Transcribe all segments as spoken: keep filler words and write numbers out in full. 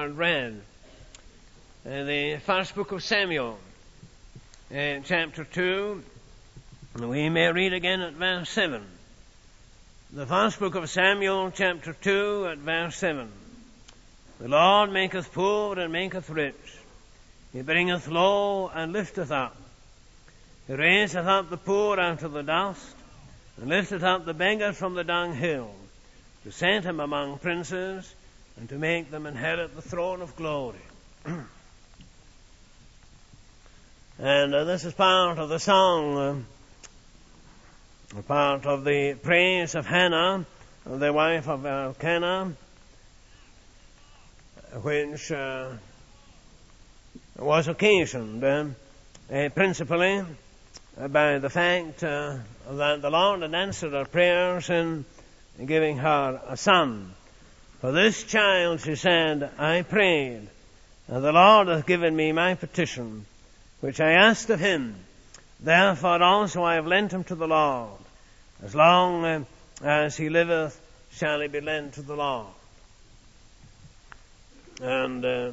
heard read. Uh, the first book of Samuel, uh, chapter two, we may read again at verse seven. The first book of Samuel, chapter two, at verse seven. The Lord maketh poor and maketh rich. He bringeth low and lifteth up. He raiseth up the poor out of the dust, and lifteth up the beggar from the dunghill, to set him among princes, and to make them inherit the throne of glory. And uh, this is part of the song, uh, part of the praise of Hannah, the wife of Elkanah, which uh, was occasioned uh, uh, principally by the fact uh, that the Lord had answered her prayers in giving her a son. For this child, she said, I prayed, and the Lord hath given me my petition, which I asked of him. Therefore also I have lent him to the Lord. As long uh, as he liveth, shall he be lent to the Lord. And uh,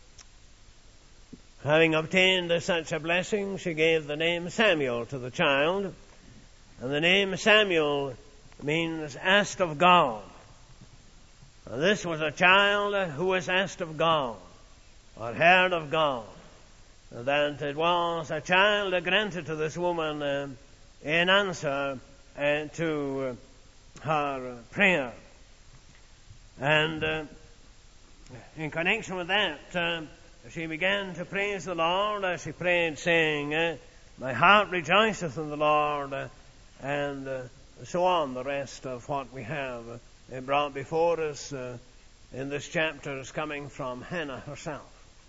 having obtained such a blessing, she gave the name Samuel to the child. And the name Samuel means asked of God. And this was a child who was asked of God, or heard of God. That it was a child granted to this woman uh, in answer uh, to uh, her prayer. And uh, in connection with that, uh, she began to praise the Lord as she prayed, saying, uh, my heart rejoiceth in the Lord, uh, and uh, so on. The rest of what we have uh, brought before us uh, in this chapter is coming from Hannah herself.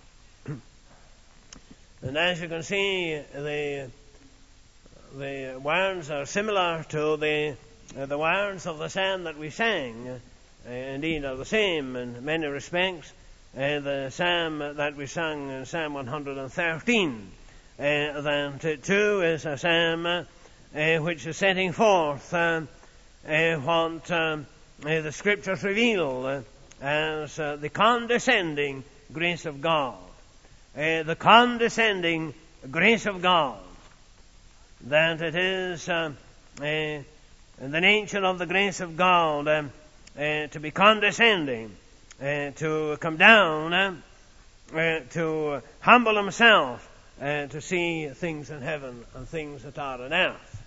And as you can see, the the words are similar to the uh, the words of the psalm that we sang. Uh, indeed, are the same in many respects. Uh, the psalm that we sang in Psalm one hundred thirteen. Uh, that too is a psalm uh, which is setting forth uh, uh, what uh, uh, the Scriptures reveal uh, as uh, the condescending grace of God. Uh, the condescending grace of God, that it is uh, uh, the nature of the grace of God uh, uh, to be condescending, uh, to come down, uh, uh, to humble himself, uh, to see things in heaven and things that are on earth.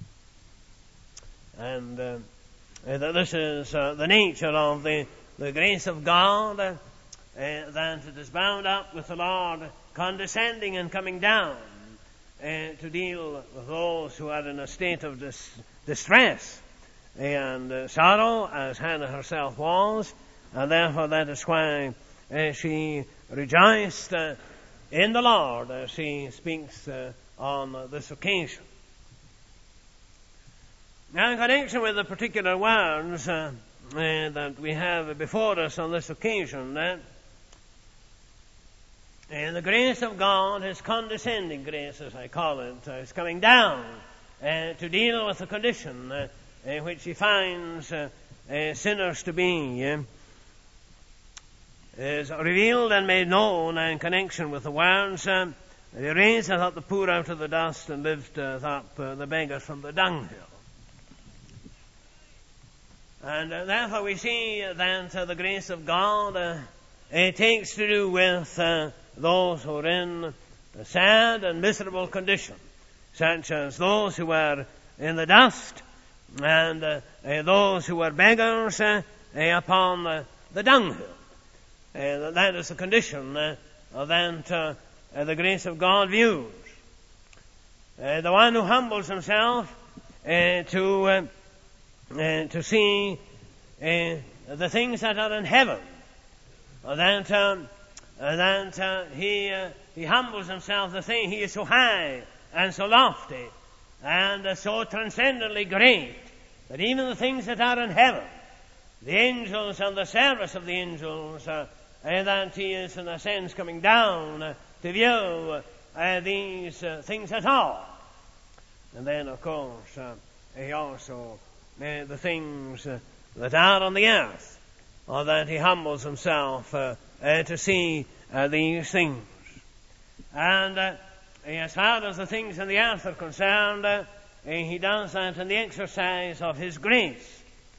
And uh, uh, that this is uh, the nature of the, the grace of God, uh, Uh, that it is bound up with the Lord condescending and coming down uh, to deal with those who are in a state of dis- distress and uh, sorrow, as Hannah herself was, and therefore that is why uh, she rejoiced uh, in the Lord as she speaks uh, on uh, this occasion. Now, in connection with the particular words uh, uh, that we have before us on this occasion, uh, And the grace of God, His condescending grace, as I call it, uh, is coming down uh, to deal with the condition uh, in which He finds uh, uh, sinners to be, uh, is revealed and made known in connection with the words, uh, He raiseth up the poor out of the dust and lifteth up uh, the beggar from the dunghill. And uh, therefore we see that uh, the grace of God uh, it takes to do with uh, those who are in a sad and miserable condition, such as those who are in the dust and uh, uh, those who are beggars uh, uh, upon uh, the dunghill. Uh, that is the condition uh, that uh, uh, the grace of God views. Uh, the one who humbles himself uh, to uh, uh, to see uh, the things that are in heaven, uh, that um, uh, that uh, he uh, he humbles himself. The thing he is so high and so lofty and uh, so transcendently great that even the things that are in heaven, the angels and the service of the angels, uh, uh, that he is in a sense coming down uh, to view uh, these uh, things at all. And then, of course, uh, he also uh, the things uh, that are on the earth, or that he humbles himself uh, uh, to see uh, these things. And uh, as far as the things in the earth are concerned, uh, he does that in the exercise of his grace.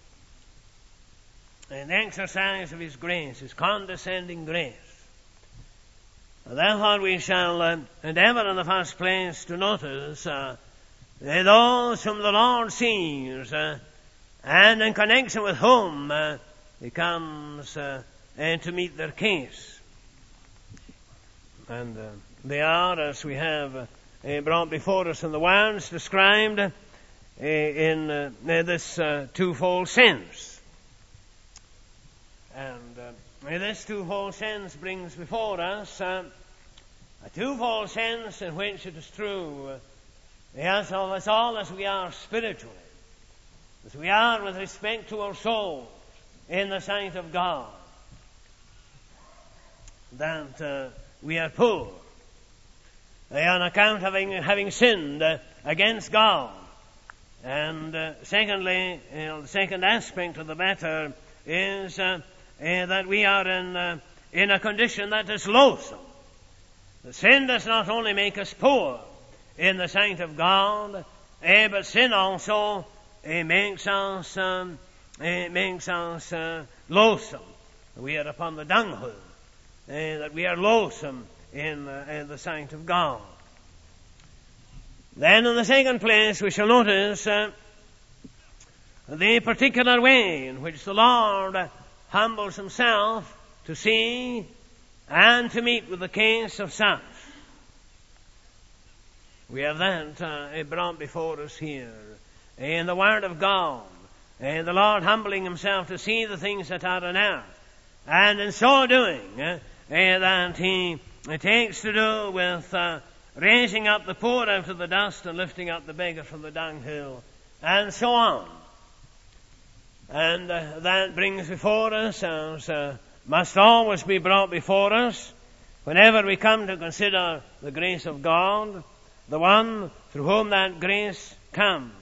In the exercise of his grace, his condescending grace. And therefore we shall uh, endeavour in the first place to notice uh, those whom the Lord sees, uh, and in connection with whom uh, he comes uh, uh, to meet their case. And uh, they are, as we have uh, brought before us in the words described, uh, in uh, this uh, twofold sense. And uh, this twofold sense brings before us uh, a twofold sense in which it is true, uh, yes, of us all as we are spiritually, as we are with respect to our souls in the sight of God, that uh, we are poor uh, on account of having, having sinned uh, against God. And uh, secondly, you know, the second aspect of the matter is uh, uh, that we are in, uh, in a condition that is loathsome. The sin does not only make us poor in the sight of God, uh, but sin also uh, makes us, um, uh, makes us uh, loathsome. We are upon the dunghill, uh, that we are loathsome in, uh, in the sight of God. Then in the second place we shall notice uh, the particular way in which the Lord humbles himself to see and to meet with the case of such. We have that uh, brought before us here in the Word of God, and the Lord humbling himself to see the things that are on earth, and in so doing uh, that he takes to do with uh, raising up the poor out of the dust and lifting up the beggar from the dunghill, and so on. And uh, that brings before us, as uh, must always be brought before us, whenever we come to consider the grace of God, the one through whom that grace comes.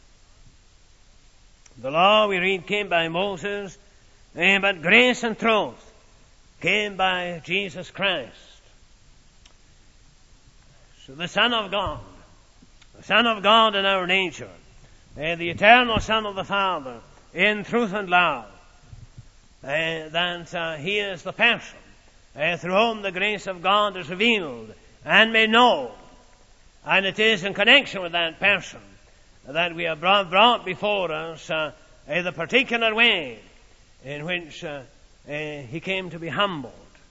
The law, we read, came by Moses, eh, but grace and truth came by Jesus Christ. So the Son of God, the Son of God in our nature, eh, the eternal Son of the Father, in truth and love, uh, that uh, he is the person uh, through whom the grace of God is revealed and made known. And it is in connection with that person that we have brought, brought before us uh, uh, the particular way in which uh, uh, he came to be humbled.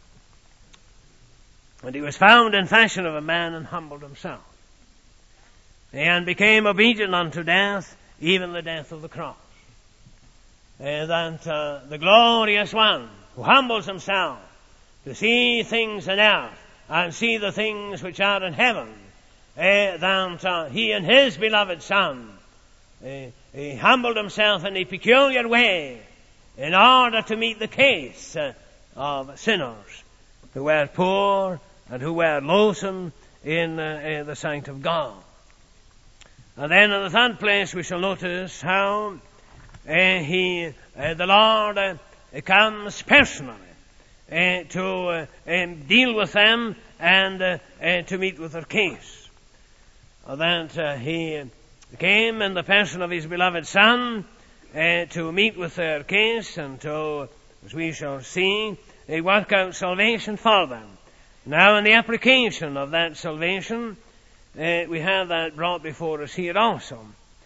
And he was found in fashion of a man and humbled himself, and became obedient unto death, even the death of the cross. Uh, that uh, the glorious one who humbles himself to see things in earth and see the things which are in heaven, uh, that uh, he and his beloved Son, uh, he humbled himself in a peculiar way in order to meet the case uh, of sinners who were poor and who were loathsome in, uh, in the sight of God. And then in the third place we shall notice how Uh, he, uh, the Lord uh, comes personally uh, to uh, um, deal with them and uh, uh, to meet with their case. Uh, that uh, he came in the person of his beloved Son uh, to meet with their case and to, as we shall see, uh, work out salvation for them. Now in the application of that salvation, uh, we have that brought before us here also.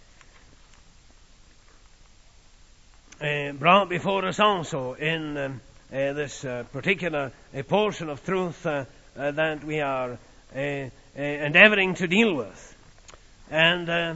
Uh, brought before us also in um, uh, this uh, particular uh, portion of truth uh, uh, that we are uh, uh, endeavoring to deal with. And uh,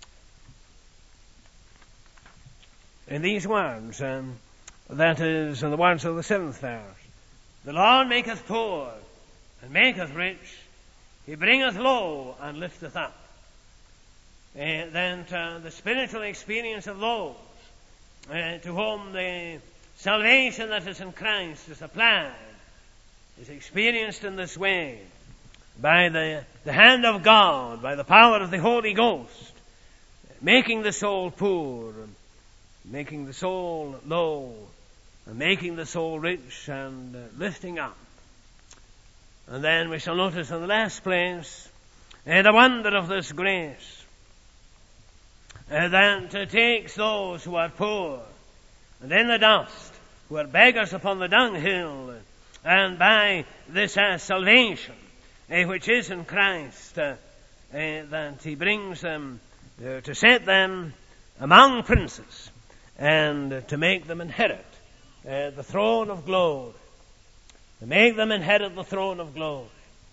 in these words, um, that is in the words of the seventh verse, the Lord maketh poor and maketh rich, he bringeth low and lifteth up. Uh, then uh, the spiritual experience of those Uh, to whom the salvation that is in Christ is applied, is experienced in this way, by the, the hand of God, by the power of the Holy Ghost, making the soul poor, making the soul low, and making the soul rich and uh, lifting up. And then we shall notice in the last place uh, the wonder of this grace uh, that uh, takes those who are poor and in the dust, who are beggars upon the dunghill, and by this uh, salvation uh, which is in Christ, uh, uh, that he brings them uh, to set them among princes and uh, to make them inherit uh, the throne of glory. To make them inherit the throne of glory.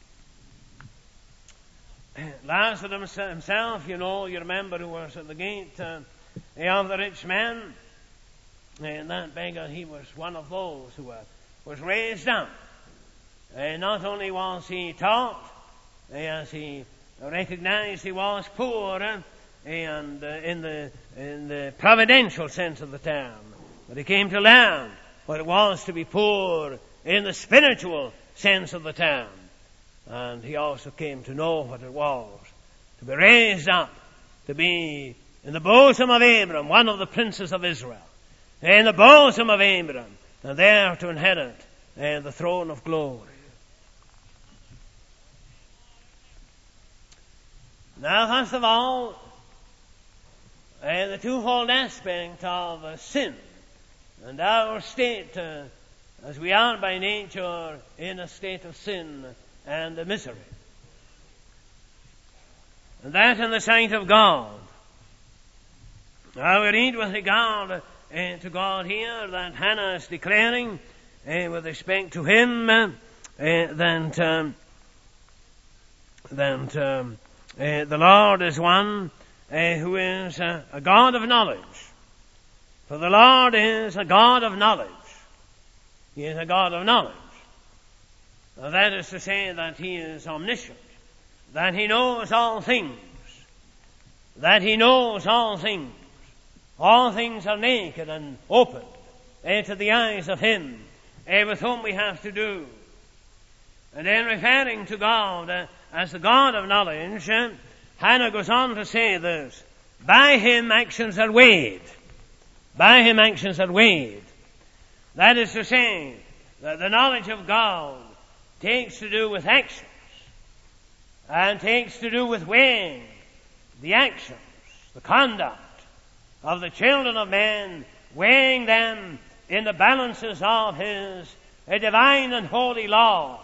Lazarus himself, you know, you remember, who was at the gate uh, of the rich man, and that beggar, he was one of those who uh, was raised up. Uh, not only was he taught, uh, as he recognized he was poor, uh, and uh, in the in the providential sense of the term, but he came to learn what it was to be poor in the spiritual sense of the term. And he also came to know what it was to be raised up, to be in the bosom of Abraham, one of the princes of Israel, in the bosom of Abraham, and there to inherit uh, the throne of glory. Now, first of all, uh, the twofold aspect of uh, sin and our state, uh, as we are by nature in a state of sin and misery. And that in the sight of God. Now we read with regard uh, to God here that Hannah is declaring uh, with respect to him uh, that, um, that um, uh, the Lord is one uh, who is uh, a God of knowledge. For the Lord is a God of knowledge. He is a God of knowledge. Now that is to say that he is omniscient, that he knows all things, that he knows all things. All things are naked and open uh, to the eyes of him uh, with whom we have to do. And then referring to God uh, as the God of knowledge, uh, Hannah goes on to say this: by him actions are weighed. By him actions are weighed. That is to say, that the knowledge of God takes to do with actions, and takes to do with weighing the actions, the conduct of the children of men, weighing them in the balances of his a divine and holy law.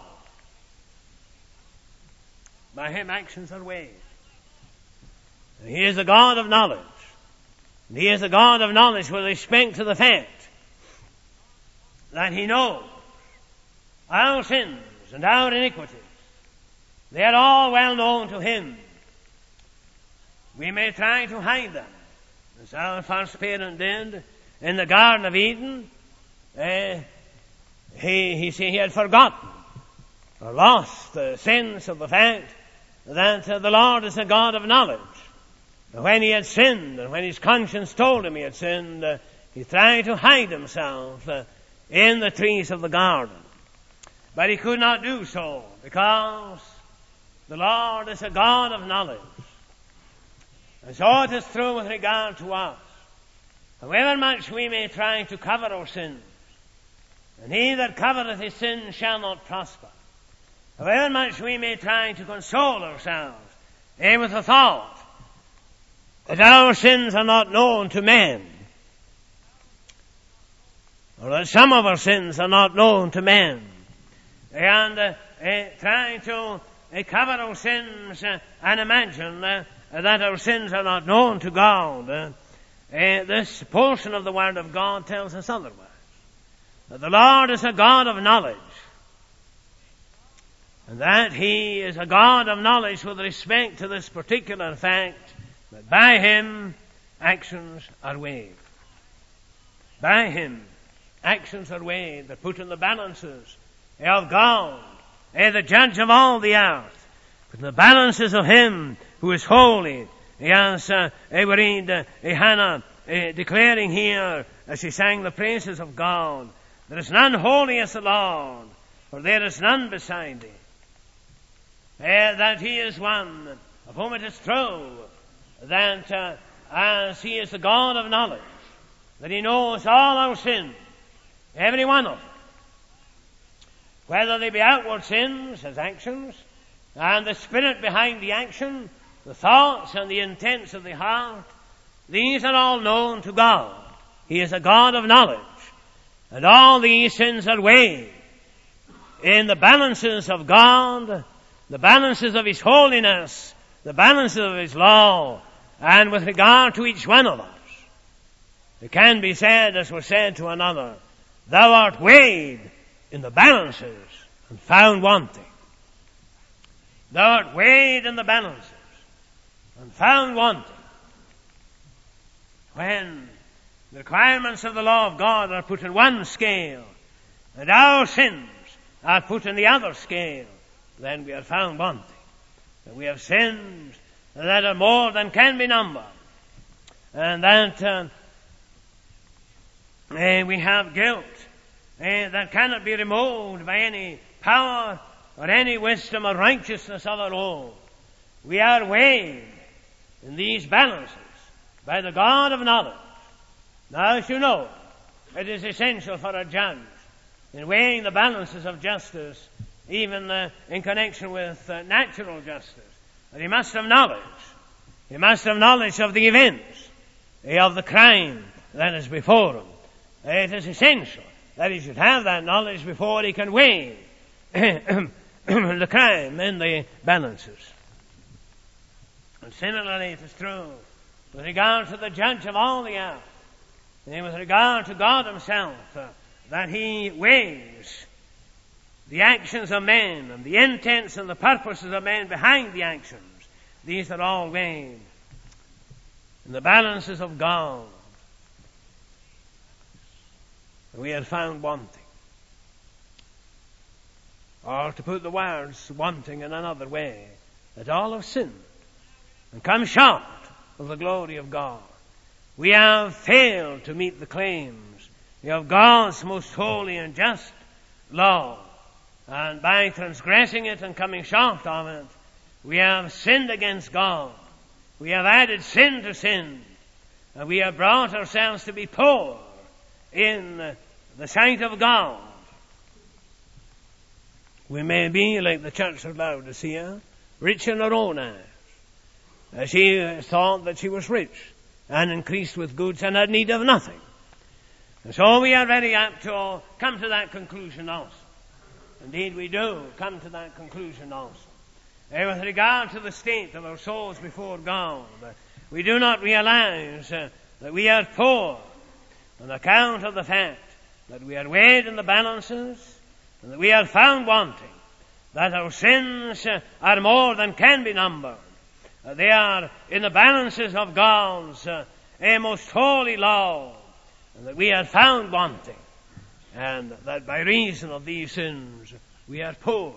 By him actions are weighed. And he is a God of knowledge. And he is a God of knowledge with respect to the fact that he knows our sins and our iniquities. They are all well known to him. We may try to hide them, as our first parent did in the Garden of Eden. Uh, he, he, he had forgotten or lost the sense of the fact that uh, the Lord is a God of knowledge. And when he had sinned, and when his conscience told him he had sinned, uh, he tried to hide himself uh, in the trees of the garden. But he could not do so, because the Lord is a God of knowledge. And so it is true with regard to us. However much we may try to cover our sins, and he that covereth his sins shall not prosper. However much we may try to console ourselves eh, with the thought that our sins are not known to men, or that some of our sins are not known to men, and uh, uh, trying to uh, cover our sins uh, and imagine uh, that our sins are not known to God. Uh, uh, this portion of the Word of God tells us otherwise. That the Lord is a God of knowledge, and that he is a God of knowledge with respect to this particular fact, that by him actions are weighed. By him actions are weighed, they're put in the balances of God, eh, the judge of all the earth, put in the balances of him who is holy. Yes, uh, we read uh, Hannah uh, declaring here, as she sang the praises of God, there is none holy as the Lord, for there is none beside thee. Uh, that he is one of whom it is true that uh, as he is the God of knowledge, that he knows all our sins, Every one of them. Whether they be outward sins, as actions, and the spirit behind the action, the thoughts and the intents of the heart, these are all known to God. He is a God of knowledge. And all these sins are weighed in the balances of God, the balances of His holiness, the balances of His law, and with regard to each one of us. It can be said, as was said to another, thou art weighed in the balances and found wanting. Thou art weighed in the balances and found wanting. When the requirements of the law of God are put in one scale, and our sins are put in the other scale, then we are found wanting. And we have sins that are more than can be numbered, and that uh, uh, we have guilt uh, that cannot be removed by any power or any wisdom or righteousness of our own. We are weighed in these balances by the God of knowledge. Now, as you know, it is essential for a judge in weighing the balances of justice, even uh, in connection with uh, natural justice, that he must have knowledge. He must have knowledge of the events, uh, of the crime that is before him. Uh, it is essential that he should have that knowledge before he can weigh the crime in the balances. And similarly, it is true with regard to the judge of all the earth, and with regard to God Himself, uh, that He weighs the actions of men and the intents and the purposes of men behind the actions. These are all weighed in the balances of God. We are found wanting. Or to put the words wanting in another way, that all have sinned and come short of the glory of God. We have failed to meet the claims of God's most holy and just law. And by transgressing it and coming short of it, we have sinned against God. We have added sin to sin. And we have brought ourselves to be poor in the sight of God. We may be like the church of Laodicea, rich in our own eyes. She thought that she was rich and increased with goods and had need of nothing. And so we are very apt to come to that conclusion also. Indeed, we do come to that conclusion also. And with regard to the state of our souls before God, we do not realize uh, that we are poor on account of the fact that we are weighed in the balances and that we are found wanting, that our sins uh, are more than can be numbered. Uh, they are in the balances of God's uh, a most holy law, and that we are found wanting, and that by reason of these sins we are poor.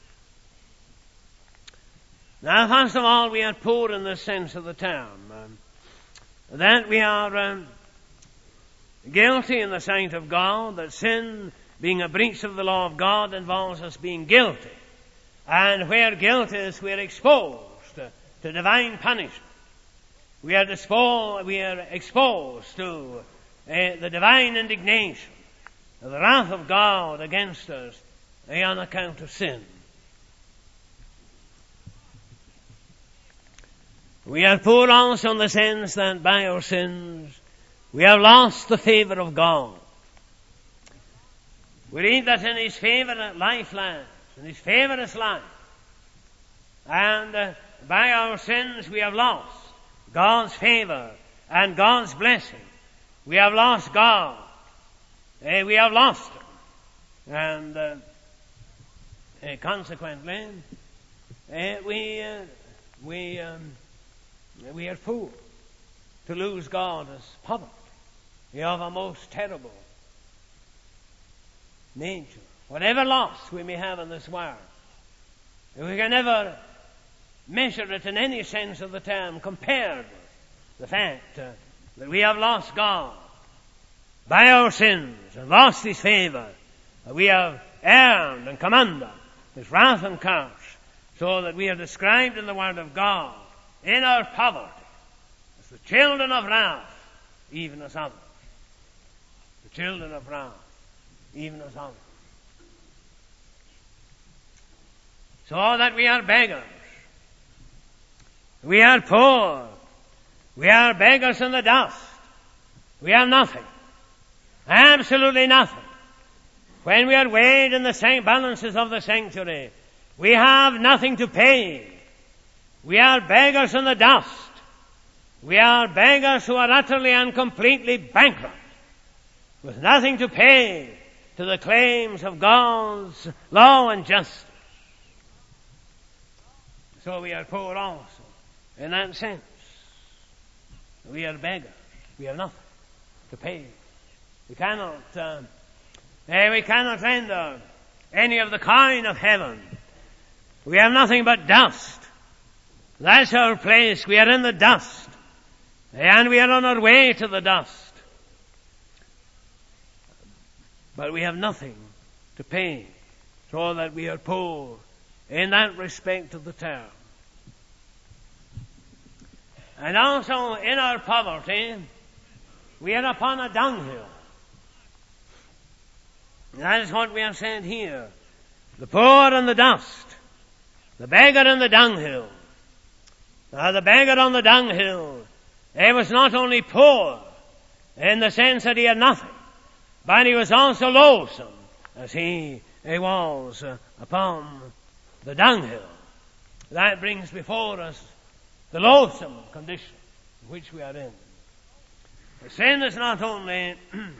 Now, first of all, we are poor in the sense of the term. Um, that we are um, guilty in the sight of God, that sin, being a breach of the law of God, involves us being guilty. And where guilt is, we are exposed to, to divine punishment. We are, dispo- we are exposed to uh, the divine indignation, the wrath of God against us uh, on account of sin. We are poor also in the sense that by our sins we have lost the favor of God. We read that in His favor life lands, in His favor is life. And uh, by our sins we have lost God's favor and God's blessing. We have lost God. Uh, we have lost Him. And uh, uh, consequently, uh, we, uh, we, um, we are fooled to lose God as poverty. We have a most terrible nature. Whatever loss we may have in this world, we can never measure it in any sense of the term compared with the fact uh, that we have lost God by our sins and lost His favor. Uh, we have earned and come under His wrath and curse, so that we are described in the Word of God in our poverty as the children of wrath, even as others. The children of wrath, even as others. So that we are beggars. We are poor. We are beggars in the dust. We are nothing. Absolutely nothing. When we are weighed in the same balances of the sanctuary, we have nothing to pay. We are beggars in the dust. We are beggars who are utterly and completely bankrupt, with nothing to pay to the claims of God's law and justice. So we are poor also, in that sense. We are beggars. We have nothing to pay. We cannot, uh, eh, we cannot render any of the coin of heaven. We have nothing but dust. That's our place. We are in the dust. And we are on our way to the dust. But we have nothing to pay, so that we are poor in that respect of the term. And also in our poverty, we are upon a dunghill. That is what we have said here. The poor in the dust. The beggar in the dunghill. Now the beggar on the dunghill, he was not only poor in the sense that he had nothing, but he was also loathsome as he, he was uh, upon the dunghill. That brings before us the loathsome condition in which we are in. The sin is not only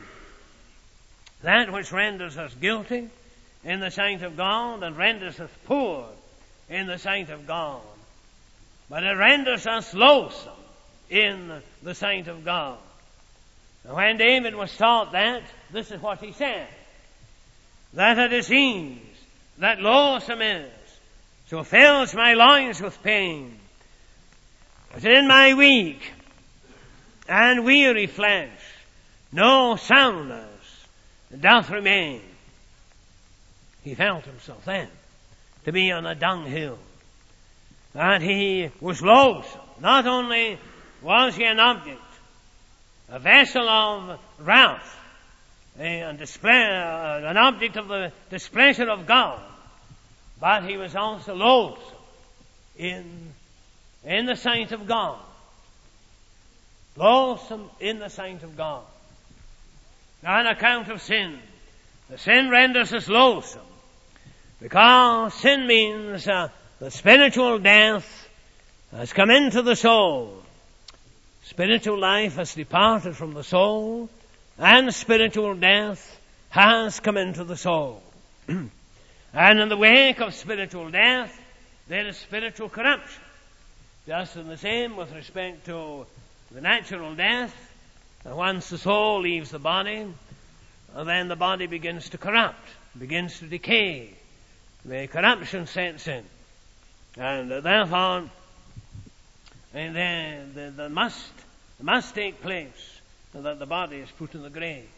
that which renders us guilty in the sight of God and renders us poor in the sight of God, but it renders us loathsome in the sight of God. And when David was taught that, this is what he said: that a disease that loathsome is, so fills my loins with pain, but in my weak and weary flesh no soundness doth remain. He felt himself then to be on a dunghill, that he was loathsome. Not only was he an object, a vessel of wrath, and display, uh, an object of the displeasure of God, but he was also loathsome in, in the sight of God. Loathsome in the sight of God. On account of sin. The sin renders us loathsome, because sin means uh, the spiritual death has come into the soul. Spiritual life has departed from the soul, and spiritual death has come into the soul. And in the wake of spiritual death, there is spiritual corruption. Just in the same with respect to the natural death. And once the soul leaves the body, then the body begins to corrupt, begins to decay. The corruption sets in. And therefore, and then the, the must the must take place that the body is put in the grave.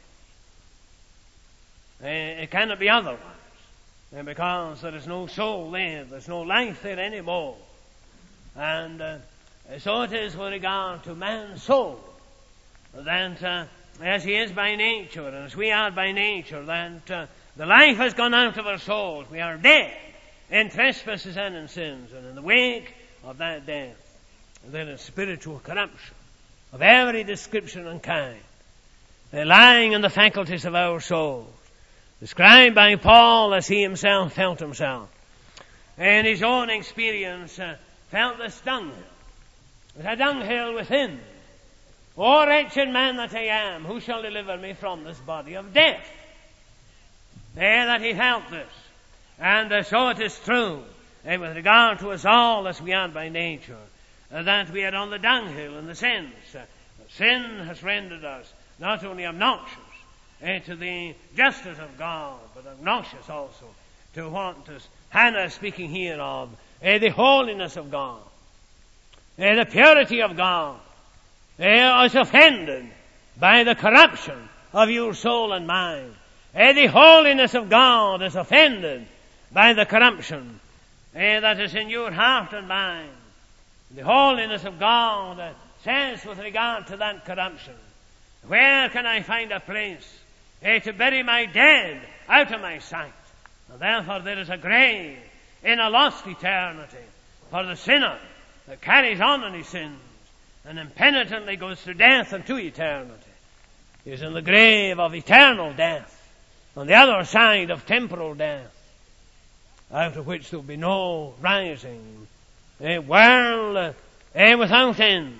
Uh, it cannot be otherwise, and because there is no soul there, there's no life there anymore. And uh, so it is with regard to man's soul, that uh, as he is by nature, and as we are by nature, that uh, the life has gone out of our souls. We are dead in trespasses and in sins, and in the wake of that death, there is spiritual corruption of every description and kind, uh, lying in the faculties of our souls, described by Paul as he himself felt himself. In his own experience, uh, felt this dunghill. There's a dunghill within. O wretched man that I am, who shall deliver me from this body of death? There that he felt this. And uh, so it is true, uh, with regard to us all as we are by nature, uh, that we are on the dunghill in the sense uh, that sin has rendered us not only obnoxious uh, to the justice of God, but obnoxious also to what is Hannah speaking here of, uh, the holiness of God, uh, the purity of God. Uh, is offended by the corruption of your soul and mind. Uh, the holiness of God is offended by the corruption uh, that is in your heart and mind. The holiness of God uh, says with regard to that corruption, where can I find a place eh, to bury my dead out of my sight. And therefore there is a grave in a lost eternity for the sinner that carries on in his sins and impenitently goes through death and to eternity. He is in the grave of eternal death, on the other side of temporal death, out of which there will be no rising, a world eh, without end.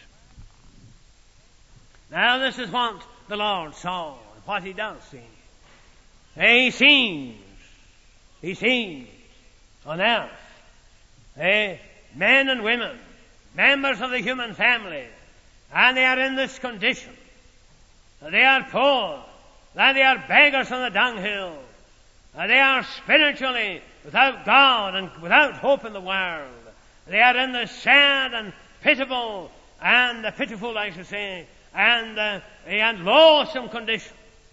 Now this is what the Lord saw, and what he does see. Eh, he sees, he sees on earth eh, men and women, members of the human family, and they are in this condition. They are poor, that they are beggars on the dunghill, and they are spiritually without God and without hope in the world. They are in the sad and pitiable, and uh, pitiful, I should say, and uh, and loathsome condition.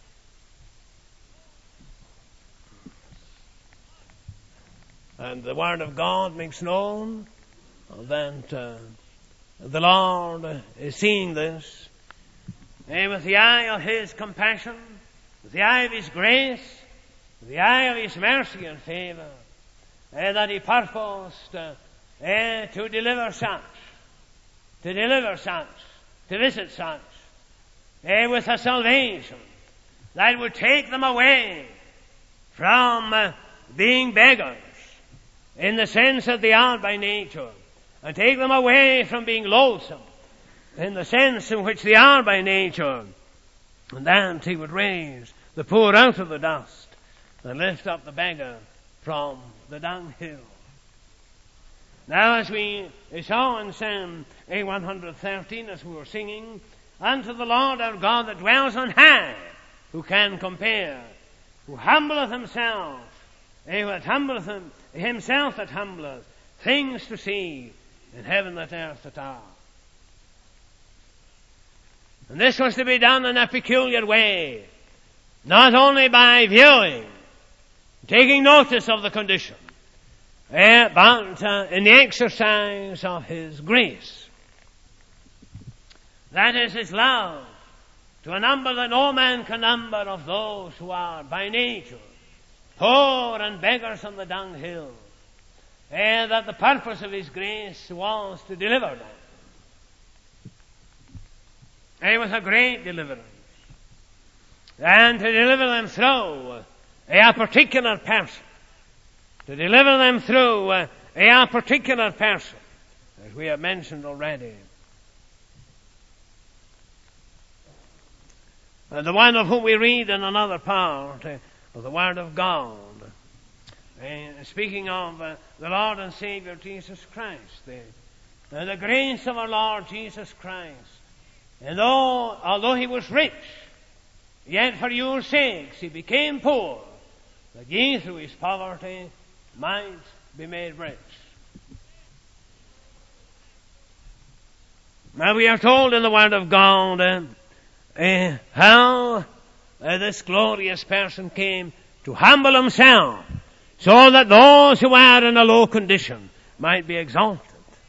And the Word of God makes known that uh, the Lord is seeing this, and with the eye of His compassion, with the eye of His grace, with the eye of His mercy and favour, and that He purposed uh, uh, to deliver such, to deliver such, to visit such, uh, with a salvation that would take them away from uh, being beggars in the sense that they are by nature, and take them away from being loathsome in the sense in which they are by nature, and that He would raise the poor out of the dust and lift up the beggar from the dunghill. Now, as we saw in Psalm one thirteen, as we were singing, unto the Lord our God that dwells on high, who can compare, who humbleth himself, eh, that humbleth him, himself that humbleth, things to see in heaven that earth that are. And this was to be done in a peculiar way, not only by viewing, taking notice of the condition, eh, but uh, in the exercise of His grace. That is His love, to a number that no man can number, of those who are by nature poor and beggars on the dunghill, and that the purpose of His grace was to deliver them. It was a great deliverance, and to deliver them through a particular person, to deliver them through a, a particular person, as we have mentioned already. And the one of whom we read in another part uh, of the Word of God, uh, speaking of uh, the Lord and Savior Jesus Christ, the, uh, the grace of our Lord Jesus Christ. And though, although He was rich, yet for your sakes He became poor, that ye through His poverty might be made rich. Now we are told in the Word of God uh, uh, how uh, this glorious person came to humble Himself, so that those who are in a low condition might be exalted.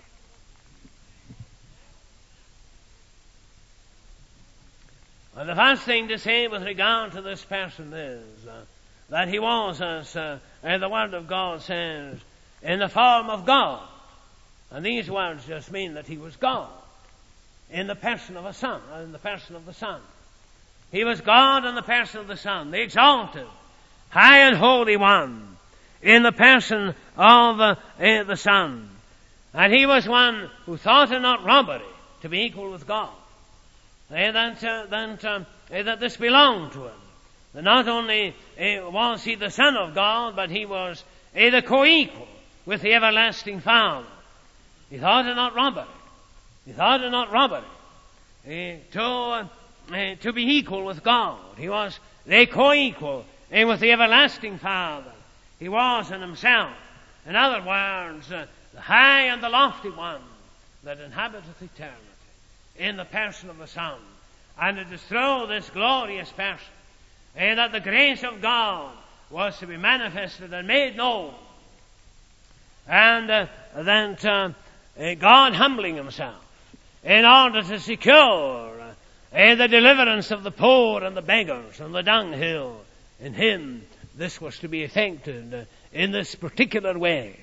And the first thing to say with regard to this person is uh, that he was, as uh, uh, the Word of God says, in the form of God. And these words just mean that He was God in the person of a Son, in the person of the Son. He was God in the person of the Son, the exalted, high and holy one, in the person of uh, uh, the Son. And He was one who thought it not robbery to be equal with God. Uh, that, uh, that, uh, uh, that this belonged to Him. That not only uh, was He the Son of God, but He was uh, the co-equal with the everlasting Father. He thought it not robbery. He thought it not robbery uh, to, uh, uh, to be equal with God. He was the co-equal uh, with the everlasting Father. He was in Himself, in other words, uh, the high and the lofty one that inhabiteth eternity, in the person of the Son. And it is through this glorious person eh, that the grace of God was to be manifested and made known. And uh, that uh, uh, God humbling Himself in order to secure and the deliverance of the poor and the beggars and the dunghill. In him, this was to be effected in this particular way.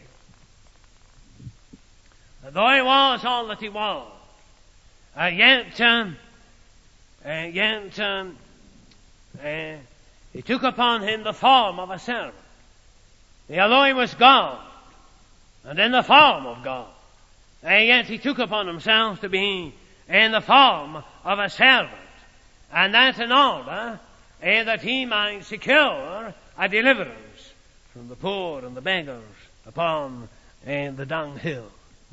Though he was all that he was, uh, yet, um, uh, yet um, uh, he took upon him the form of a servant. Although he was God, and in the form of God, and yet he took upon himself to be in the form of a servant, and that in order uh, that he might secure a deliverance from the poor and the beggars upon uh, the dunghill.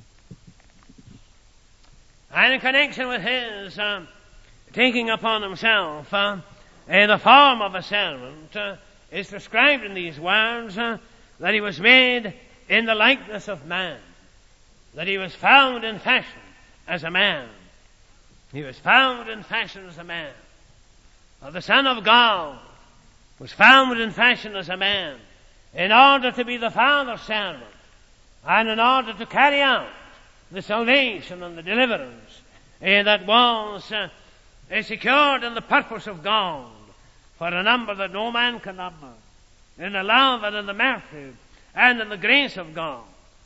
And in connection with his uh, taking upon himself uh, in the form of a servant, uh, is described in these words uh, that he was made in the likeness of man, that he was found in fashion as a man. He was found in fashion as a man. Well, the Son of God was found in fashion as a man in order to be the Father's servant and in order to carry out the salvation and the deliverance eh, that was uh, secured in the purpose of God for a number that no man can number, in the love and in the mercy and in the grace of God.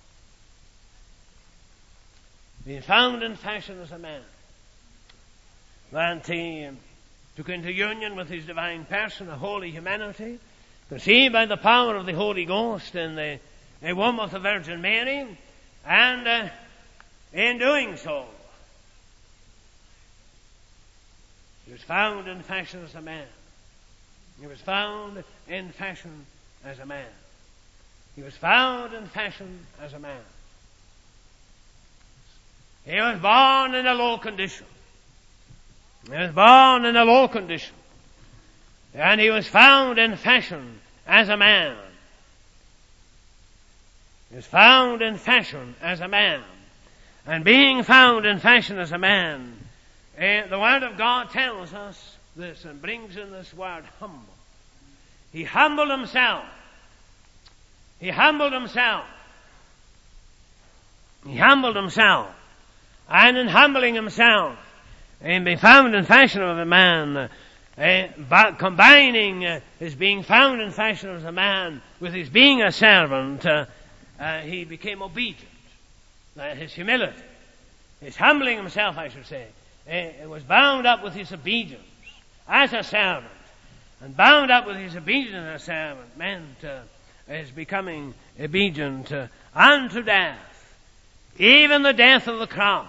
Being found in fashion as a man, that he took into union with his divine person a holy humanity, conceived by the power of the Holy Ghost in the, the womb of the Virgin Mary, and uh, in doing so, he was found in fashion as a man. He was found in fashion as a man. He was found in fashion as a man. He was born in a low condition. He was born in a low condition. And he was found in fashion as a man. He was found in fashion as a man. And being found in fashion as a man, eh, the Word of God tells us this and brings in this word humble. He humbled himself. He humbled himself. He humbled himself. And in humbling himself, and being found in fashion of a man, uh, but combining uh, his being found in fashion as a man with his being a servant, uh, uh, he became obedient. Uh, his humility, his humbling himself, I should say, uh, it was bound up with his obedience as a servant. And bound up with his obedience as a servant meant uh, his becoming obedient uh, unto death, even the death of the cross.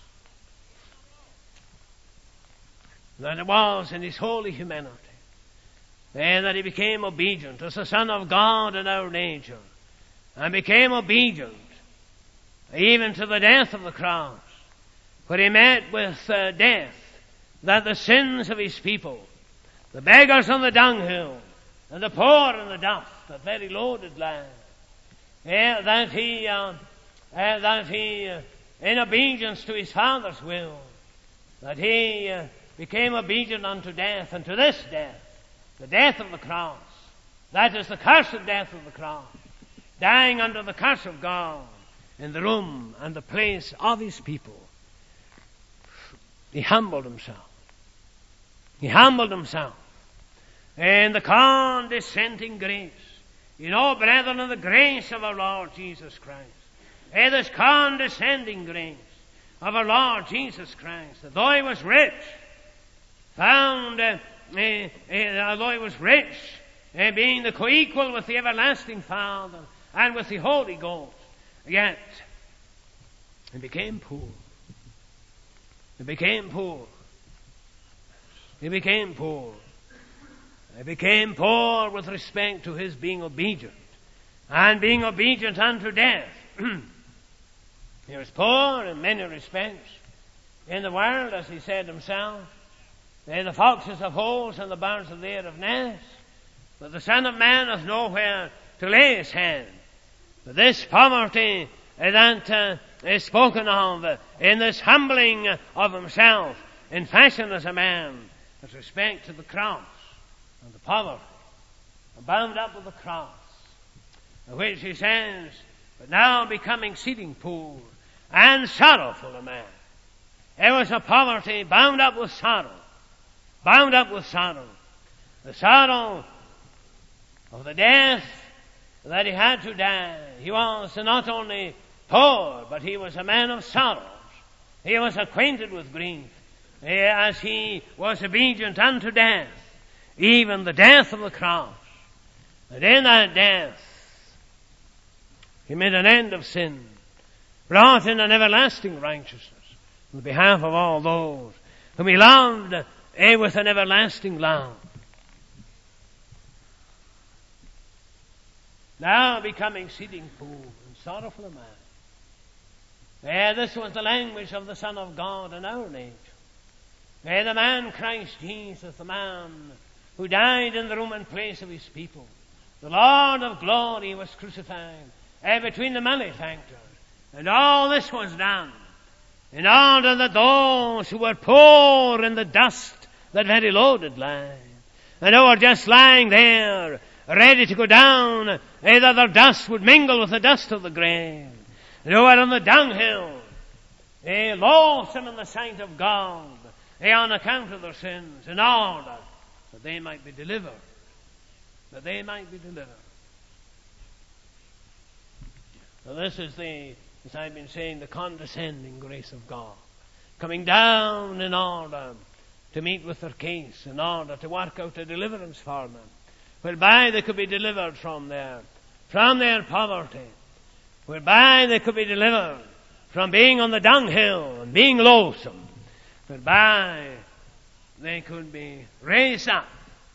That it was in his holy humanity, and that he became obedient as the Son of God in our nature, and became obedient even to the death of the cross, where he met with uh, death, that the sins of his people, the beggars on the dunghill, and the poor in the dust, that very loaded land, yeah, that he, uh, uh, that he, uh, in obedience to his Father's will, that he uh, became obedient unto death, and to this death, the death of the cross. That is the cursed death of the cross, dying under the curse of God in the room and the place of his people. He humbled himself. He humbled himself in the condescending grace. You know, brethren, in the grace of our Lord Jesus Christ, in this condescending grace of our Lord Jesus Christ, that though he was rich, found, uh, uh, uh, although he was rich, uh, being the co-equal with the everlasting Father and with the Holy Ghost, yet he became poor. He became poor. He became poor. He became poor with respect to his being obedient, and being obedient unto death. He was poor in many respects. In the world, as he said himself, they the foxes have holes and the birds of the air have nests, but the Son of Man hath nowhere to lay his head. But this poverty that uh, is spoken of uh, in this humbling of himself in fashion as a man, with respect to the cross and the poverty, bound up with the cross, which he says, but now becoming exceeding poor and sorrowful a man. It was a poverty bound up with sorrow, bound up with sorrow. The sorrow of the death that he had to die. He was not only poor, but he was a man of sorrows. He was acquainted with grief, as he was obedient unto death, even the death of the cross. And in that death, he made an end of sin, brought in an everlasting righteousness on behalf of all those whom he loved eh, with an everlasting love. Now becoming exceeding poor and sorrowful a man. Eh, this was the language of the Son of God in our nature. Eh, the man Christ Jesus, the man who died in the room and place of his people. The Lord of glory was crucified eh, between the malefactors. And all this was done in order that those who were poor in the dust that very low did lie, and who were just lying there, ready to go down, eh, that their dust would mingle with the dust of the grave, and who were on the dunghill, eh, loathsome in the sight of God, eh, on account of their sins, in order that they might be delivered, that they might be delivered. Now this is the, as I've been saying, the condescending grace of God, coming down in order to meet with their case, in order to work out a deliverance for them, whereby they could be delivered from their, from their poverty, whereby they could be delivered from being on the dunghill and being loathsome, whereby they could be raised up.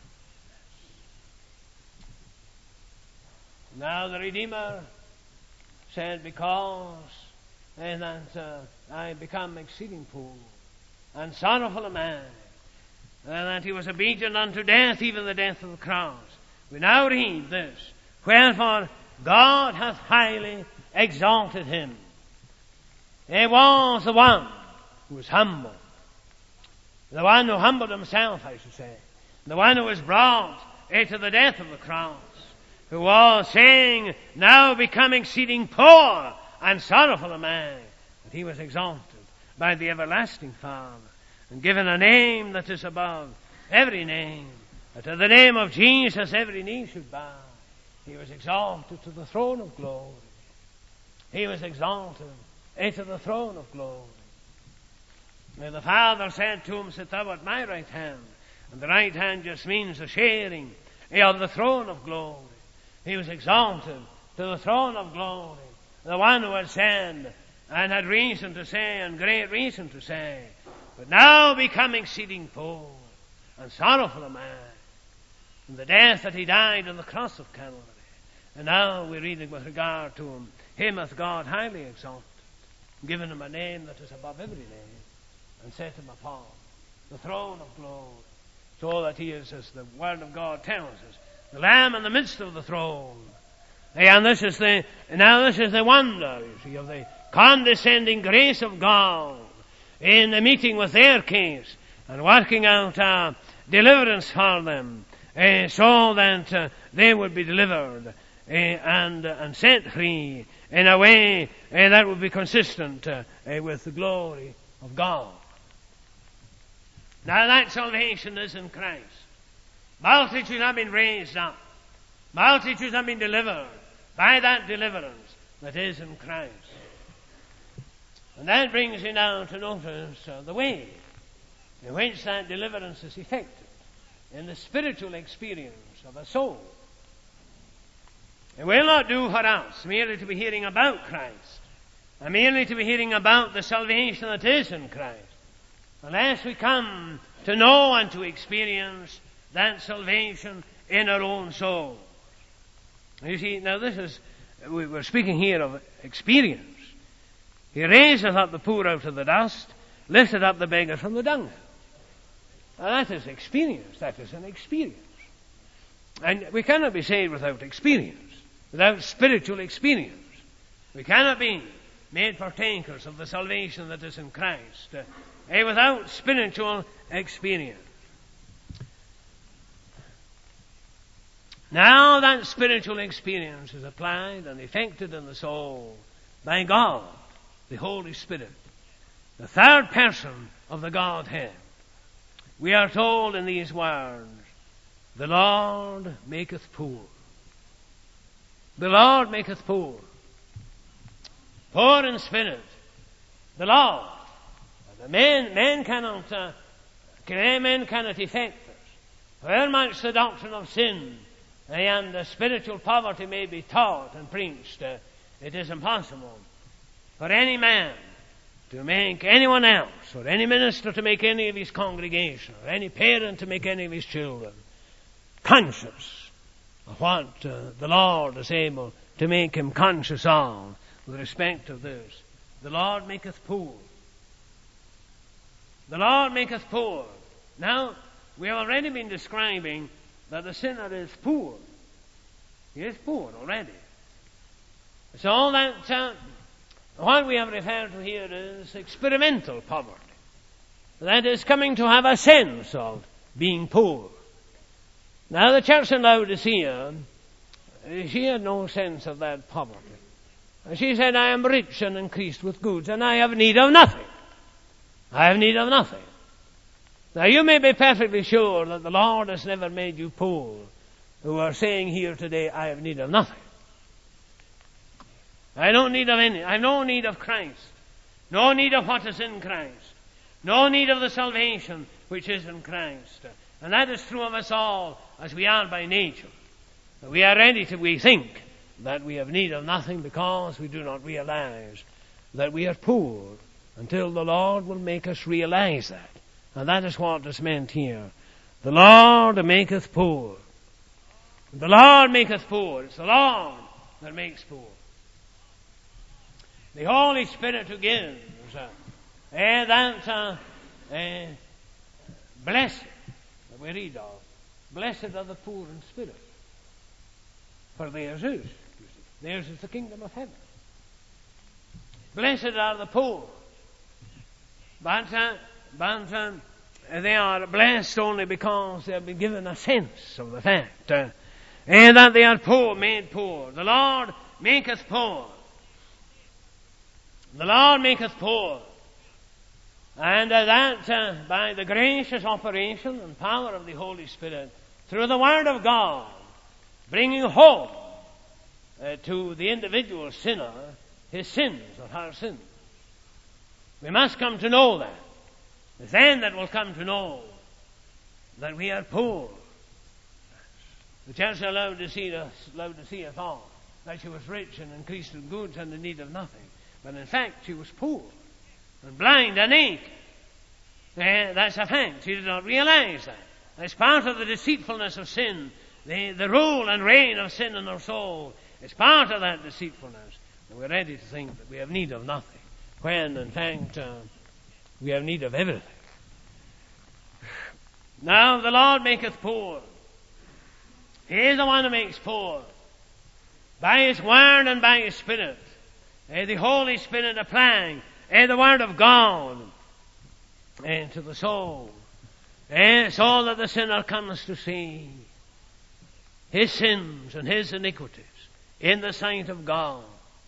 Now the Redeemer said, because and that uh, I become exceeding poor and sorrowful a man, and that he was obedient unto death, even the death of the cross. We now read this, wherefore God hath highly exalted him. He was the one who was humble, the one who humbled himself, I should say, the one who was brought into the death of the cross, who was saying, now become exceeding poor and sorrowful a man, that he was exalted by the everlasting Father, and given a name that is above every name, that to the name of Jesus every knee should bow. He was exalted to the throne of glory. He was exalted into the throne of glory. And the Father said to him, sit thou at my right hand. And the right hand just means the sharing of the throne of glory. He was exalted to the throne of glory. The one who had said, and had reason to say, and great reason to say, but now become exceeding poor and sorrowful a man, in the death that he died on the cross of Calvary. And now we read it with regard to him. Him hath God highly exalted, given him a name that is above every name, and set him upon the throne of glory, so that he is, as the Word of God tells us, the Lamb in the midst of the throne. And this is the, now this is the wonder, you see, of the condescending grace of God in the meeting with their case and working out uh, deliverance for them, uh, so that uh, they would be delivered uh, and, uh, and set free in a way uh, that would be consistent uh, uh, with the glory of God. Now that salvation is in Christ. Multitudes have been raised up. Multitudes have been delivered by that deliverance that is in Christ. And that brings you now to notice uh, the way in which that deliverance is effected in the spiritual experience of a soul. It will not do for us merely to be hearing about Christ, and merely to be hearing about the salvation that is in Christ, unless we come to know and to experience that salvation in our own soul. You see, now this is, we were speaking here of experience. He raiseth up the poor out of the dust, lifted up the beggar from the dunghill. Now that is experience. That is an experience. And we cannot be saved without experience, without spiritual experience. We cannot be made partakers of the salvation that is in Christ uh, without spiritual experience. Now that spiritual experience is applied and effected in the soul by God, the Holy Spirit, the third person of the Godhead. we are told in these words, the Lord maketh poor. The Lord maketh poor. Poor in spirit. The Lord. The men, men cannot, uh, men cannot effect it. However much the doctrine of sin and the spiritual poverty may be taught and preached, uh, it is impossible for any man to make anyone else, or any minister to make any of his congregation, or any parent to make any of his children conscious of what uh, the Lord is able to make him conscious of with respect to this. The Lord maketh poor. The Lord maketh poor. Now, we have already been describing that the sinner is poor. He is poor already. So that uh, what we have referred to here is experimental poverty. That is coming to have a sense of being poor. Now the church in Laodicea, she had no sense of that poverty. She said, I am rich and increased with goods, and I have need of nothing. I have need of nothing. Now you may be perfectly sure that the Lord has never made you poor, who are saying here today, I have need of nothing. I don't need of any. I have no need of Christ. No need of what is in Christ. No need of the salvation which is in Christ. And that is true of us all as we are by nature. We are ready to, we think that we have need of nothing because we do not realize that we are poor until the Lord will make us realize that. And that is what is meant here. The Lord maketh poor. The Lord maketh poor. It's the Lord that makes poor. The Holy Spirit who gives, uh, eh, that uh, eh, blessed that we read of. Blessed are the poor in spirit, for theirs is, you see, theirs is the kingdom of heaven. Blessed are the poor, but, uh, but uh, they are blessed only because they have been given a sense of the fact, uh, and that they are poor, made poor. The Lord maketh poor. The Lord maketh poor. And uh, that uh, by the gracious operation and power of the Holy Spirit, through the Word of God, bringing hope uh, to the individual sinner, his sins or her sins. We must come to know that. It's then that we'll come to know that we are poor. The church of Laodicea, Laodicea thought that she was rich and increased in goods and in need of nothing. But in fact, she was poor and blind and naked. Uh, that's a fact. She did not realize that. That's part of the deceitfulness of sin, the, the rule and reign of sin in our soul. It's part of that deceitfulness. And we're ready to think that we have need of nothing, when in fact uh, we have need of everything. Now the Lord maketh poor. He is the one who makes poor. By His Word and by His Spirit. Uh, the Holy Spirit applying uh, the Word of God uh, to the soul, uh, so that the sinner comes to see his sins and his iniquities in the sight of God.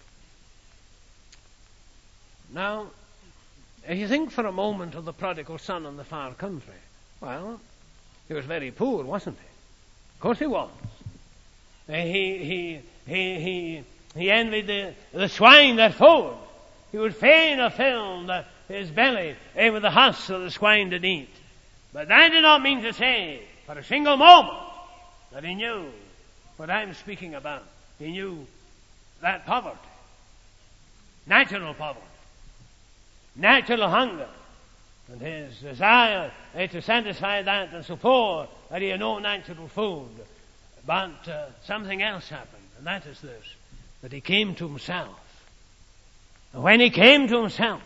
Now, if you think for a moment of the prodigal son in the far country, well, he was very poor, wasn't he? Of course he was. Uh, he, he, he, he, He envied the, the swine their food. He would fain have filled uh, his belly eh, with the husks of the swine did eat. But that did not mean to say for a single moment that he knew what I'm speaking about. He knew that poverty, natural poverty, natural hunger, and his desire eh, to satisfy that and so forth, that he had no natural food. But uh, something else happened, and that is this. That he came to himself. And when he came to himself,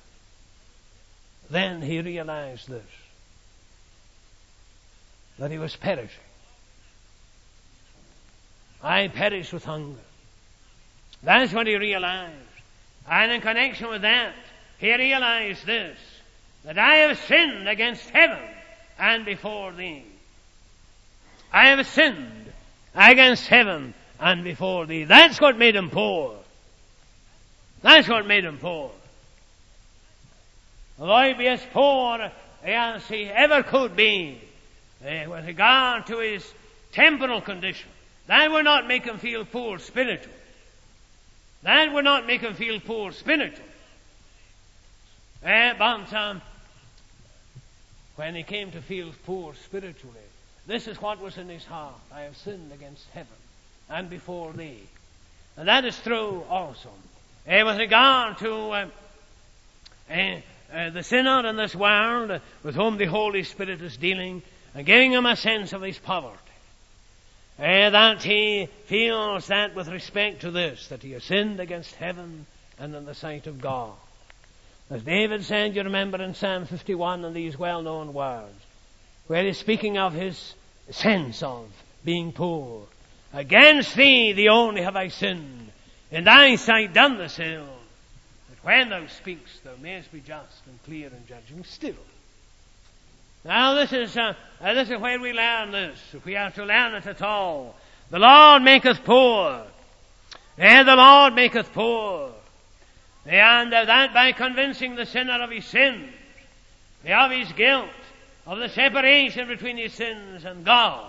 then he realized this, that he was perishing. I perish with hunger. That's what he realized. And in connection with that, he realized this, that I have sinned against heaven and before thee. I have sinned against heaven and before thee. That's what made him poor. That's what made him poor. Thou beest poor as he ever could be uh, with regard to his temporal condition. That would not make him feel poor spiritually. That would not make him feel poor spiritually. Uh, but um, when he came to feel poor spiritually, this is what was in his heart. I have sinned against heaven and before thee. And that is true also. Uh, with regard to uh, uh, uh, the sinner in this world uh, with whom the Holy Spirit is dealing and giving him a sense of his poverty. Uh, that he feels that with respect to this, that he has sinned against heaven and in the sight of God. As David said, you remember in Psalm fifty-one in these well-known words, where he's speaking of his sense of being poor. Against thee, the only have I sinned, in thy sight done this ill, that when thou speakest, thou mayest be just and clear in judging still. Now this is uh, uh, this is where we learn this, if we are to learn it at all. The Lord maketh poor, and the Lord maketh poor, and uh, that by convincing the sinner of his sins, of his guilt, of the separation between his sins and God.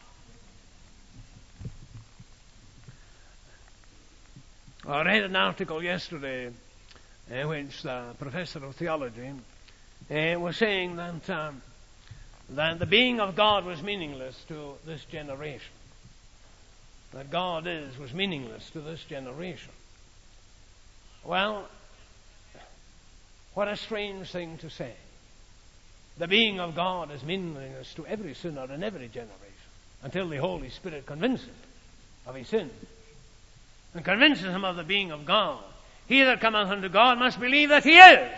I read an article yesterday in which the professor of theology uh, was saying that um, that the being of God was meaningless to this generation. That God is was meaningless to this generation. Well, what a strange thing to say. The being of God is meaningless to every sinner in every generation until the Holy Spirit convinces him of his sin and convinces him of the being of God. He that cometh unto God must believe that he is.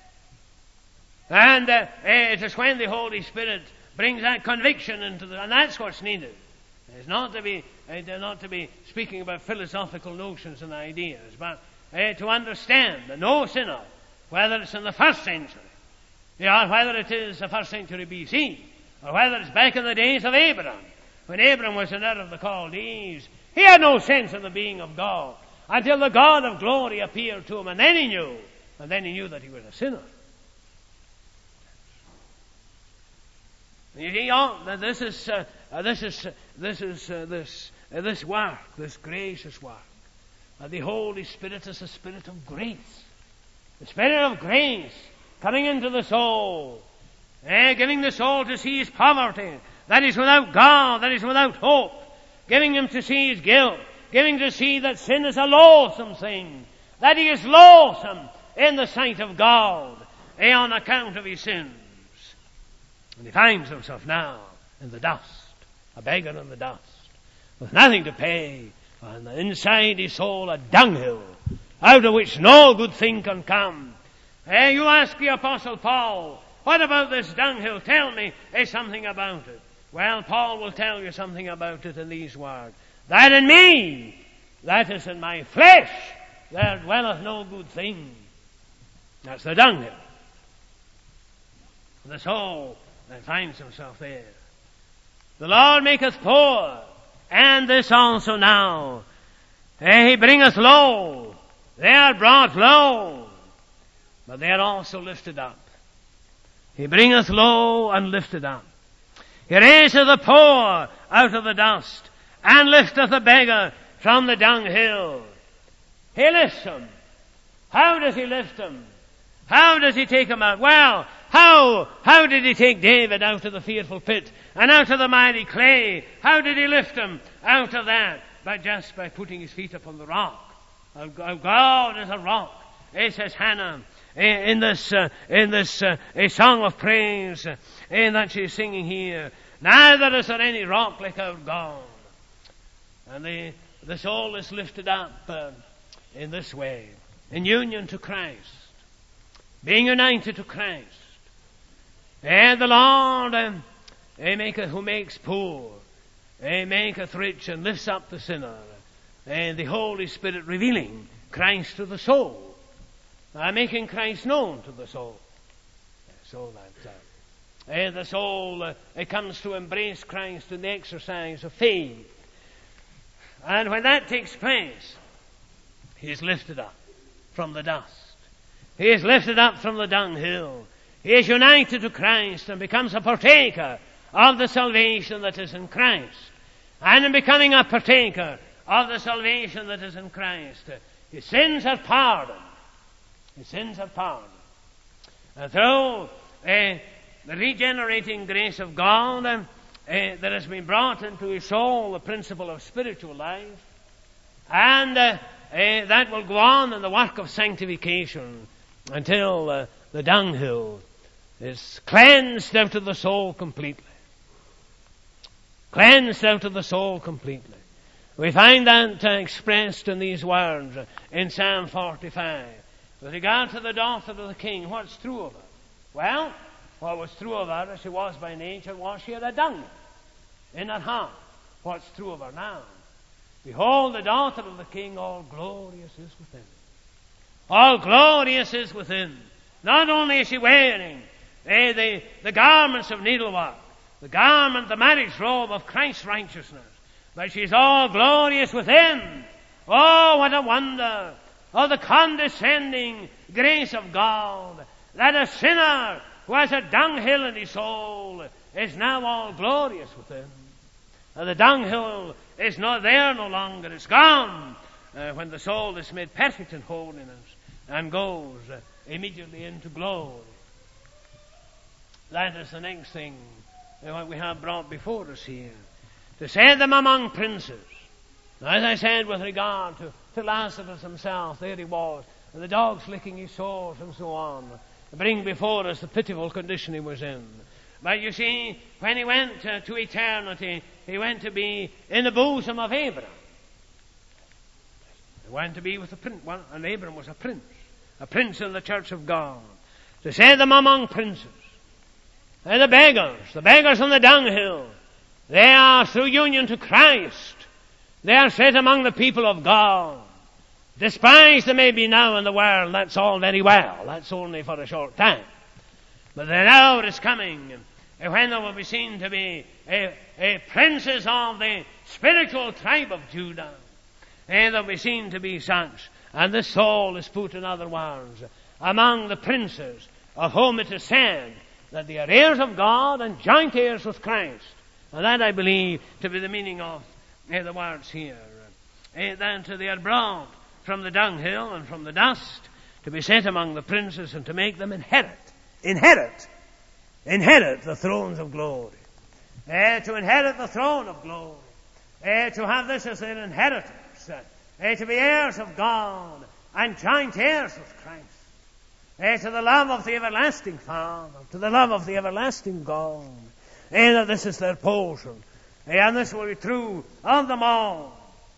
And uh, it is when the Holy Spirit brings that conviction into the, and that's what's needed. It's not to be, uh, not to be speaking about philosophical notions and ideas, but uh, to understand that no sinner, whether it's in the first century, or whether it is the first century B C, or whether it's back in the days of Abraham, when Abraham was in Ur of the Chaldees, he had no sense of the being of God until the God of glory appeared to him, and then he knew, and then he knew that he was a sinner. You see, oh, this is uh, uh, this is uh, this is uh, this uh, this work, this gracious work. Uh, the Holy Spirit is the Spirit of grace, the Spirit of grace coming into the soul, eh, giving the soul to see his poverty, that is without God, that is without hope, giving him to see his guilt, giving to see that sin is a loathsome thing, that he is loathsome in the sight of God, eh, on account of his sins. And he finds himself now in the dust, a beggar in the dust, with nothing to pay, and inside his soul a dunghill, out of which no good thing can come. Eh, you ask the Apostle Paul, what about this dunghill? Tell me eh, something about it. Well, Paul will tell you something about it in these words. That in me, that is in my flesh, there dwelleth no good thing. That's the dunghill. The soul that finds himself there. The Lord maketh poor, and this also now. Eh, he bringeth low. They are brought low, but they are also lifted up. He bringeth low and lifted up. He raiseth the poor out of the dust, and lifteth the beggar from the dunghill. He lifts him. How does he lift him? How does he take him out? Well, how, how did he take David out of the fearful pit and out of the miry clay? How did he lift him out of that? But just by putting his feet upon the rock. Oh, God is a rock. It says Hannah in this, uh, in this uh, a song of praise uh, in that she's singing here. Neither is there any rock like our God. And the, the soul is lifted up uh, in this way, in union to Christ, being united to Christ. And the Lord um, he maketh, who makes poor, he maketh rich and lifts up the sinner. And the Holy Spirit revealing Christ to the soul, uh, making Christ known to the soul, so that uh, and the soul uh, it comes to embrace Christ in the exercise of faith. And when that takes place, he is lifted up from the dust. He is lifted up from the dunghill. He he is united to Christ and becomes a partaker of the salvation that is in Christ. And in becoming a partaker of the salvation that is in Christ, his sins are pardoned. His sins are pardoned. And through uh, the regenerating grace of God uh, that has been brought into his soul, the principle of spiritual life, and uh, uh, that will go on in the work of sanctification until uh, the dunghill is cleansed out of the soul completely. Cleansed out of the soul completely. We find that uh, expressed in these words uh, in Psalm forty-five. With regard to the daughter of the king, what's true of her? Well, what was true of her as she was by nature was she had a dung in her heart. What's true of her now? Behold, the daughter of the king, all glorious is within. All glorious is within. Not only is she wearing eh, the, the garments of needlework, the garment, the marriage robe of Christ's righteousness, but she's all glorious within. Oh, what a wonder of the condescending grace of God, that a sinner who has a dunghill in his soul is now all glorious within. And the dunghill is not there no longer. It's gone uh, when the soul is made perfect in holiness and goes uh, immediately into glory. That is the next thing that we have brought before us here. To set them among princes. Now, as I said with regard to, to Lazarus himself, there he was, and the dogs licking his sores and so on, to bring before us the pitiful condition he was in. But you see, when he went uh, to eternity, he went to be in the bosom of Abraham. He went to be with a prince, well, and Abraham was a prince, a prince in the church of God. To set them among princes. And the beggars, the beggars on the dunghill, they are through union to Christ. They are set among the people of God. Despised they may be now in the world, that's all very well. That's only for a short time. But the hour is coming when they will be seen to be a, a princes of the spiritual tribe of Judah. And they will be seen to be such. And the soul is put, in other words, among the princes of whom it is said that they are heirs of God and joint heirs with Christ. And that I believe to be the meaning of uh, the words here. Uh, then to they are brought from the dunghill and from the dust to be set among the princes and to make them inherit, inherit, inherit the thrones of glory. Uh, to inherit the throne of glory. Uh, to have this as their inheritance. Uh, to be heirs of God and joint heirs with Christ. Uh, to the love of the everlasting Father, to the love of the everlasting God. And that this is their portion. And this will be true of them all.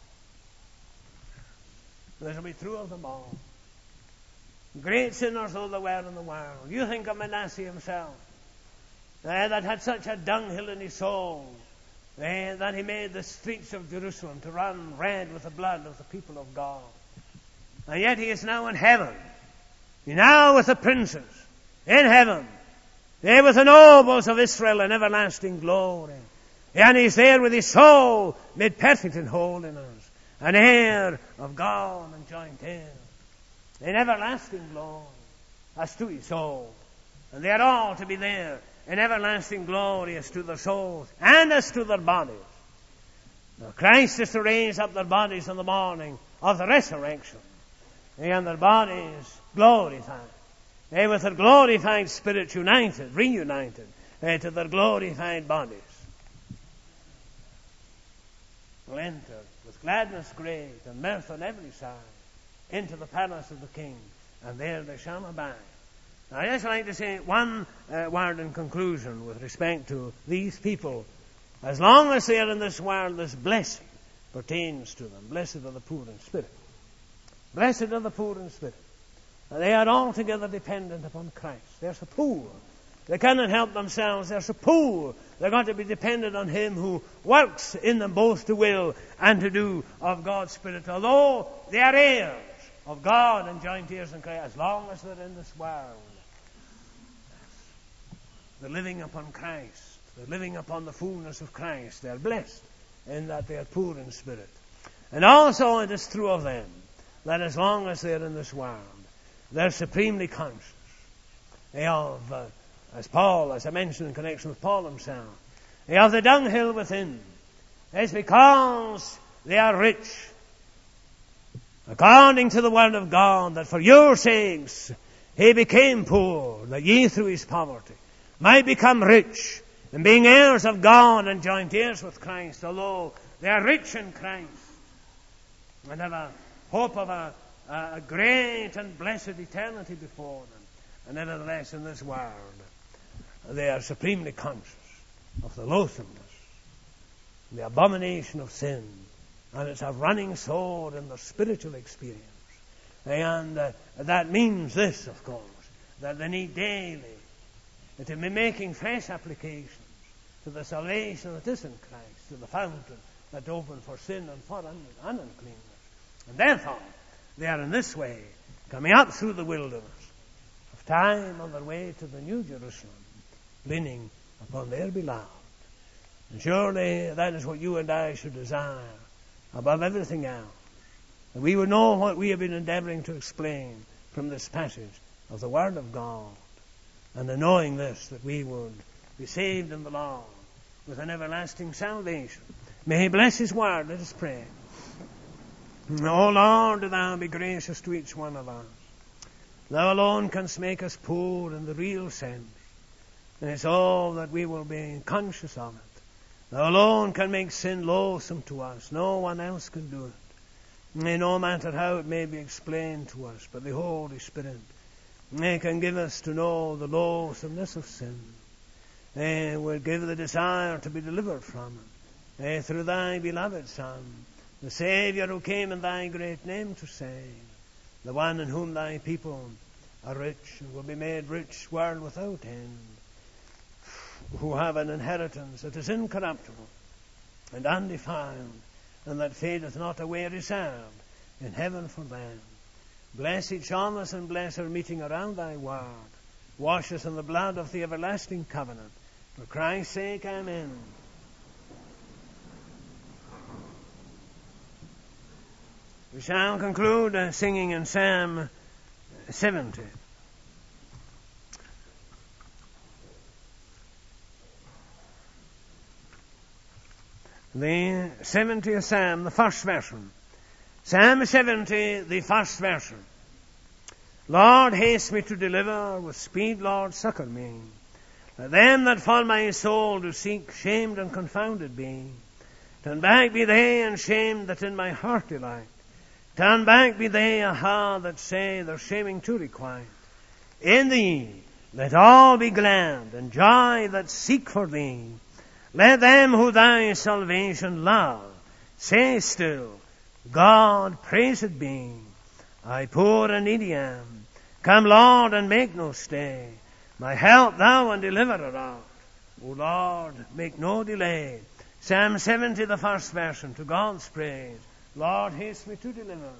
This will be true of them all. Great sinners though they were in the world. You think of Manasseh himself, uh, that had such a dunghill in his soul, uh, that he made the streets of Jerusalem to run red with the blood of the people of God. And yet he is now in heaven. He now with the princes in heaven. There with the nobles of Israel in everlasting glory. And he's there with his soul made perfect in holiness. An heir of God and joint heir. In everlasting glory. As to his soul. And they are all to be there in everlasting glory as to their souls and as to their bodies. Now Christ is to raise up their bodies in the morning of the resurrection. And their bodies glorified. Eh, with their glorified spirits united, reunited eh, to their glorified bodies. Will enter with gladness great and mirth on every side into the palace of the King, and there they shall abide. Now I just like to say one uh, word in conclusion with respect to these people. As long as they are in this world, this blessing pertains to them. Blessed are the poor in spirit. Blessed are the poor in spirit. They are altogether dependent upon Christ. They're so poor. They cannot help themselves. They're so poor. They're going to be dependent on Him who works in them both to will and to do of God's Spirit. Although they are heirs of God and joint heirs in Christ, as long as they're in this world, they're living upon Christ. They're living upon the fullness of Christ. They're blessed in that they are poor in spirit. And also it is true of them that as long as they're in this world, they're supremely conscious of uh, as Paul, as I mentioned in connection with Paul himself, they have the dunghill within. It's because they are rich, according to the word of God, that for your sakes he became poor, that ye through his poverty might become rich, and being heirs of God and joint heirs with Christ, although they are rich in Christ and have a hope of a, a great and blessed eternity before them, and nevertheless in this world they are supremely conscious of the loathsomeness, the abomination of sin, and it's a running sword in their spiritual experience. And uh, that means this, of course, that they need daily to be making fresh applications to the salvation that is in Christ, to the fountain that's open for sin and for un- uncleanness. And therefore, they are in this way coming up through the wilderness of time on their way to the New Jerusalem, leaning upon their beloved. And surely that is what you and I should desire above everything else. That we would know what we have been endeavoring to explain from this passage of the Word of God. And in knowing this, that we would be saved in the Lord with an everlasting salvation. May He bless His Word. Let us pray. O Lord, Thou be gracious to each one of us. Thou alone canst make us poor in the real sense. And it's all that we will be conscious of it. Thou alone can make sin loathsome to us. No one else can do it. No matter how it may be explained to us, but the Holy Spirit He can give us to know the loathsomeness of sin. He will give the desire to be delivered from it. He, through Thy beloved Son, the Saviour who came in Thy great name to save, the one in whom Thy people are rich and will be made rich, world without end, who have an inheritance that is incorruptible and undefiled, and that fadeth not away, reserved in heaven for them. Bless each of us and bless our meeting around Thy Word. Wash us in the blood of the everlasting covenant. For Christ's sake, amen. We shall conclude uh, singing in Psalm seventy. The seventieth Psalm, the first version. Psalm seventy, the first version. Lord, haste me to deliver, with speed, Lord, succor me. Let them that fall my soul do seek, shamed and confounded be. Turn back be they, and shamed that in my heart delight. Turn back be they, aha, that say their shaming to requite. In Thee let all be glad, and joy that seek for Thee. Let them who Thy salvation love say still, God praised be. I poor and needy am. Come, Lord, and make no stay. My help Thou and deliverer art. O Lord, make no delay. Psalm seventy, the first version, to God's praise. Lord, haste me to deliver.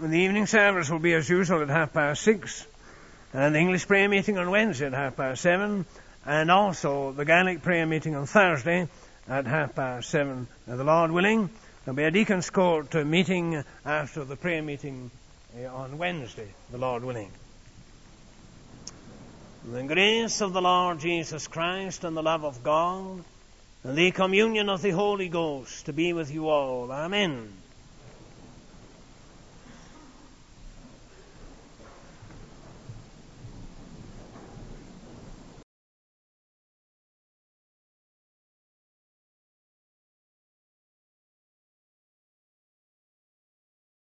The evening service will be as usual at half past six, and the English prayer meeting on Wednesday at half past seven, and also the Gaelic prayer meeting on Thursday at half past seven. Now, the Lord willing, there'll be a deacon's court meeting after the prayer meeting on Wednesday, the Lord willing. The grace of the Lord Jesus Christ and the love of God and the communion of the Holy Ghost to be with you all. Amen.